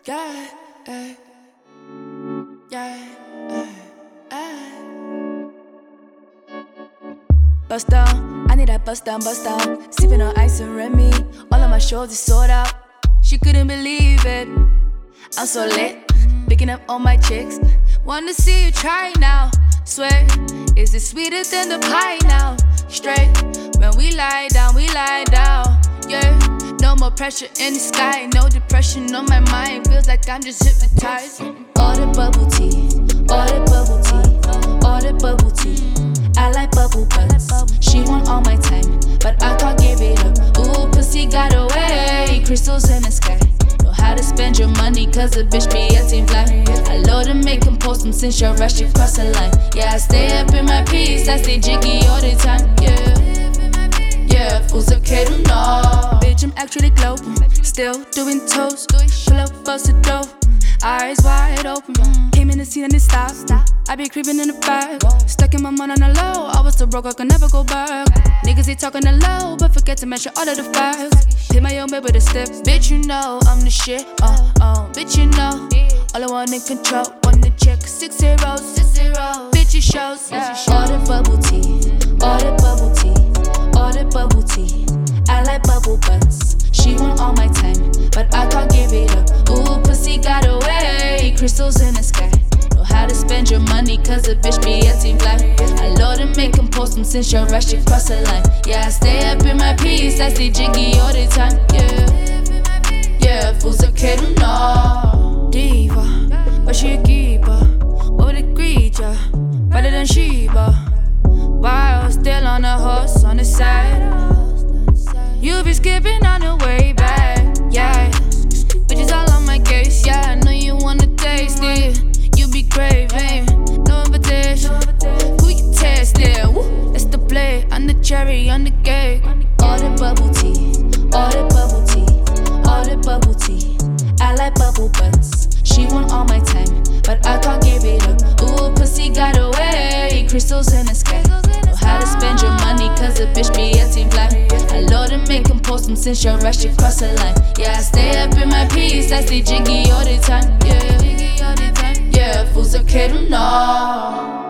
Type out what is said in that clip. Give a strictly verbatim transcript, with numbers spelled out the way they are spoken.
Yeah, yeah, yeah, yeah, yeah. Bust down, I need that bust down, bust down. Sipping on ice and Remy, all of my shoulders sold out. She couldn't believe it. I'm so lit, picking up all my chicks. Wanna see you try now. Swear, is it sweeter than the pie now? Straight, when we lie down, we lie down. Yeah, no more pressure in the sky, no depression on my mind. Feels like I'm just hypnotized. All the bubble tea, all the bubble tea, all the bubble tea. I like bubble butts. She want all my time, but I can't give it up. Ooh, pussy got away, crystals in the sky. Know how to spend your money, cause a bitch be acting fly. I load and make him post them since your rush to cross the line. Yeah, I stay up in my peace, I stay jiggy all the time. Yeah, yeah, fools okay to know. Bitch, I'm actually global, still doing toes. Pull up, bust the dough, eyes wide open. Came in the scene and it stopped. I be creeping in the back, stuck in my mind on the low. I was so broke I could never go back. Niggas they talking the low, but forget to mention all of the facts. Hit my own baby with a step, bitch you know I'm the shit. Oh oh, bitch you know, all I want in control. Want the check six zeros, six zeros. Bitch it shows, yeah. All the bubble tea, all the bubble tea, all the bubble tea. I like bubble butts. She want all my time, but I can't give it up. Ooh, pussy got away, crystals in the sky. Know how to spend your money, cause a bitch be acting fly. I load and make him post them since your rush to cross the line. Yeah, I stay up in my peace, I stay jiggy all the time. Yeah, yeah, fools okay to know. Diva, but she a keeper. What would greet ya? Better than Sheba. While still on a horse on the side. You be skipping on the way back, yeah. Bitches all on my case, yeah. I know you wanna taste it. You be craving, no invitation. Who you testing? Woo, that's the play. I'm the cherry on the cake. All the bubble tea, all the bubble tea, all the bubble tea. I like bubble butts. She want all my time, but I can't give it up. Ooh, pussy got away, crystals in the sky. Know how to spend your money, cause a bitch be acting fly. I load and make him post them since your rush to cross the line. Yeah, I stay up in my peace, I stay jiggy all the time. Yeah, yeah, fools okay to know.